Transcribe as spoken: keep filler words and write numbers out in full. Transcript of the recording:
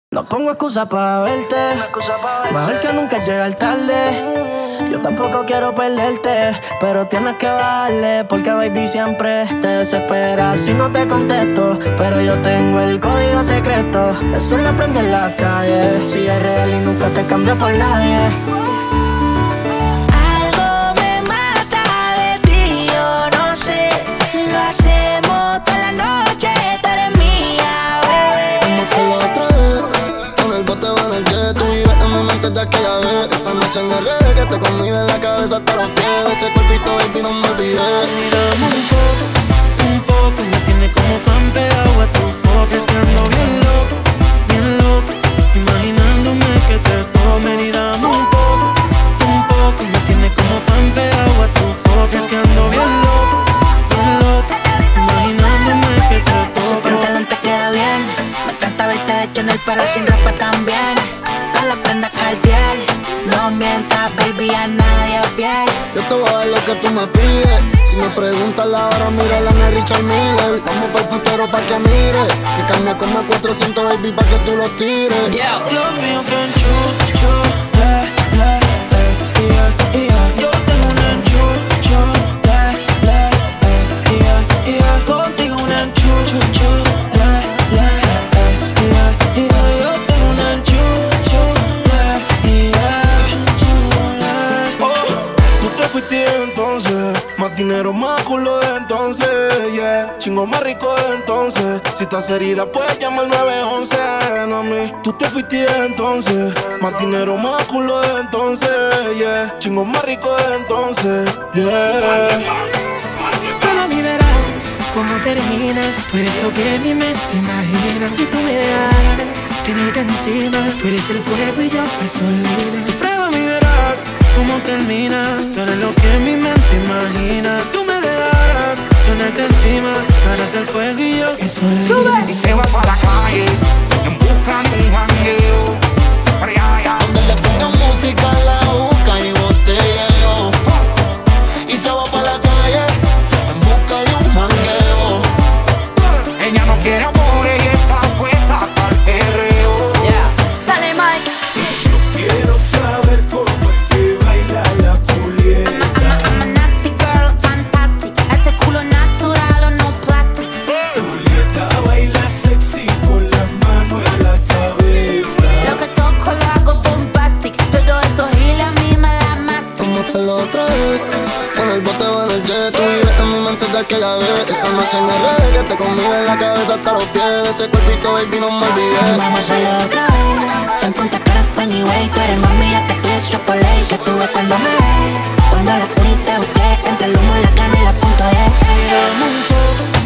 No pongo excusa para verte, mejor que nunca llegar tarde. Yo tampoco quiero perderte, pero tienes que bajarle, porque baby siempre te desespera si no te contesto. Pero yo tengo el código secreto, eso lo aprende en la calle. Si es real y nunca te cambio por nadie. Algo me mata de ti, yo no sé. Lo hacemos toda la noche, tú eres mía, bebé. Vamos a hacerlo otra vez, con el bote va en el jet. Tú vives en mi mente de aquella vez. Esa noche en el reggae que te comí de la cabeza hasta los pies. De ese cuerpito, baby, no me olvidé. Mírame un poco, un poco. Me tiene como fan pegado a tu foco. Es que ando bien loco, bien loco, imaginándome que te tomen. Y dame un poco, un poco. Me tiene como fan pegado a tu foco. Es que ando bien loco, bien loco, imaginándome que te toco. Ese pantalón te queda bien, me encanta verte de hecho en el perro sin ropa también. Con la prenda Cartier, no mientas baby, a nadie es fiel. Yo te voy a dar lo que tú me pides. Si me preguntas la hora, mira la de Richard Miller. Vamos pa'l putero pa' que mire, que cambia como cuatrocientos baby pa' que tú lo tires. Yeah. Dios mío, que enchucho, le, le, le, yeah, yeah. Yo tengo un enchucho, le, le, le, yeah, yeah. Contigo un enchucho, le, le, le, yeah, yeah. Yo tengo un enchucho, le, yeah, oh. Tú te fuiste entonces, más dinero, más culo de entonces, yeah. Chingo más rico de entonces. Si estás herida, puedes llamar al nueve once, no a mí. Tú te fuiste entonces, más dinero, más culo de entonces, yeah. Chingo más rico de entonces, yeah. Pero a mí verás cómo terminas. Tú eres lo que mi mente imagina. Si tú me dejas tenerte encima, tú eres el fuego y yo gasolina. Prueba a mí verás cómo termina. Tú eres lo que mi mente imagina. Si tú me dejaras tenerte encima, tú eres el fuego y yo gasolina. Y se va pa' la calle en busca de un jangueo. Para allá, allá. Donde le pongan música, la busca y botelleo. Y se va pa' la calle en busca de un jangueo. Ella no quiere amor, ella está puesta para el perreo. Yeah. Dale, Mike. Yo quiero saber cómo es que baila la Julieta. I'm a, I'm a nasty girl, fantastic. Este culo natural o no plastic. Julieta baila sexy con las manos en la cabeza. Lo que toco lo hago bombastic. Todo eso gila a mí me da más. Vamos a hacerlo otra vez, con el bote va en el jet. Tú vives en mi mente de aquella vez. Esa noche en el reggae que te comí de la cabeza hasta los pies. De ese cuerpito, baby, no me olvidé. Vamos a hacerlo otra vez. En Punta Cana, Anyway. Tú eres mami, ya te pienso por ley. Que tuve cuando me ve. Cuando la puni te busqué. Entre el humo, la cana y la punto de. Dame un poco,